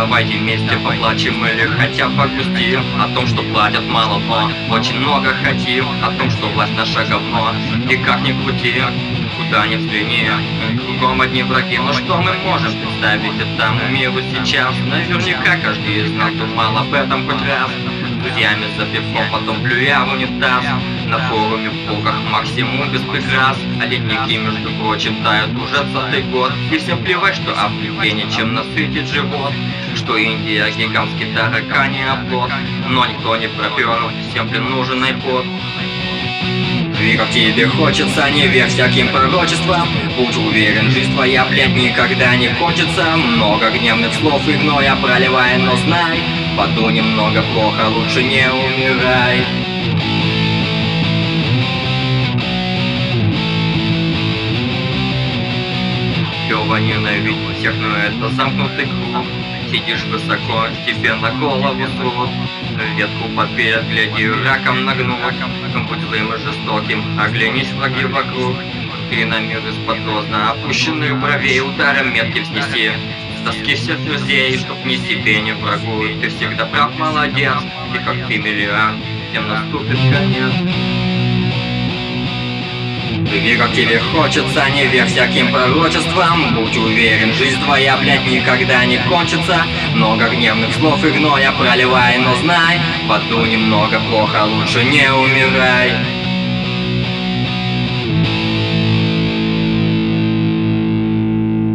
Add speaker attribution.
Speaker 1: Давайте вместе поплачем или хотя бы погрустим о том, что платят мало, но очень много хотим. О том, что власть наша говно, и как ни крути, куда ни взгляни, кругом одни враги. Но что мы можем представить этому миру сейчас? Наверняка каждый из нас думал об этом хоть раз. С друзьями за пивком, потом плюя в унитаз. На форуме в полках максимум без прикрас. А ледники, между прочим, тают уже 100-й год. И всем плевать, что Африке нечем насытить живот, что Индия гигантский тараканий оплот. Но никто не пропер, всем блин нужен iPod. Как тебе хочется, не верь всяким пророчествам. Будь уверен, жизнь твоя, блядь, никогда не кончится. Много гневных слов и гноя проливай, но знай, в аду немного плохо, лучше не умирай. Клёво ненавидеть всех, но это замкнутый круг. Сидишь высоко, тебе на голову суд. Ветку подбей, гляди, раком нагнут. Будь злым и жестоким, оглянись враги вокруг. Ты на мир из-под грозно опущенных бровей ударом метки взнеси с тоски всех друзей, чтоб ни себе, ни врагу. Ты всегда прав, молодец, и как ты миллиард, тем наступит конец. Живи как тебе хочется, не верь всяким пророчествам. Будь уверен, жизнь твоя, блядь, никогда не кончится. Много гневных слов и гноя проливай, но знай, в аду немного плохо, лучше не умирай.